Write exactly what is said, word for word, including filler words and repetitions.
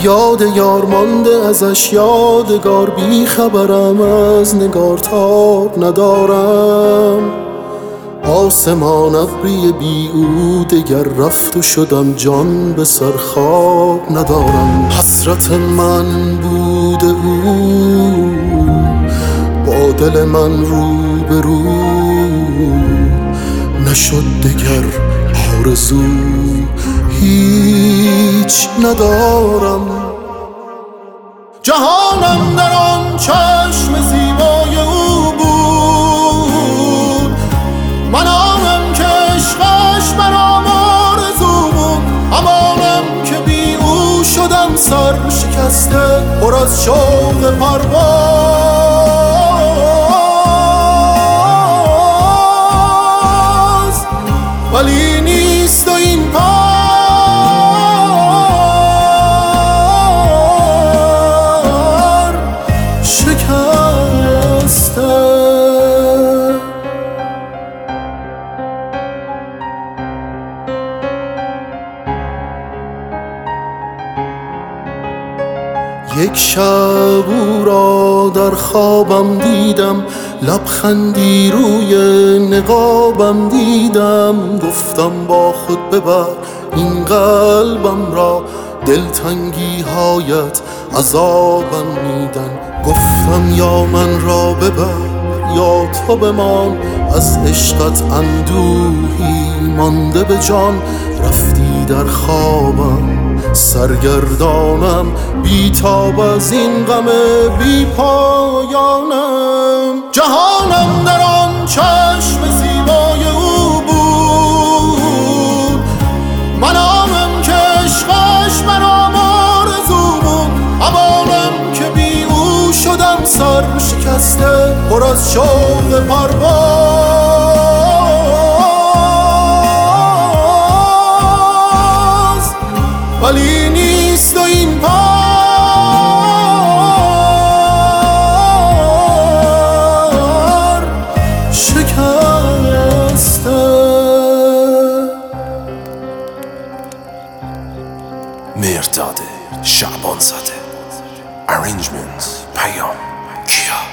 یاد یار مانده ازش یادگار، بی خبرم از نگار تاب ندارم. آسمان ابری بی او دگر رفت و شدم جان به سر خواب ندارم. حسرت من بود او با دل من رو به رو، نشد دگر آرزو هیچ ندارم. جهانم در آن چشم زیبای او بود، من آنم که عشقش برام آرزو بود. همانم که بی او شدم سر شکسته پر از شوق پرواز، ولی نیست و این پا یک شب او را در خوابم دیدم، لبخندی روی نقابم دیدم. گفتم با خود ببر این قلبم را، دلتنگی هایت عذابم میدن. گفتم یا من را ببر یا تو بمان، از عشقت اندوهی مانده به جان. رفتی در خوابم سرگردانم، بی تاب از این غم بی پایانم. جهانم در آن چشم زیبای او بود، من آنم که عشقش برام آرزو بود. همانم که بی او شدم سر شکسته پر از شوق پرواز، ولی نیست و این پار شکسته. مرداد شعبان زاده. Arrangements پیام کیا.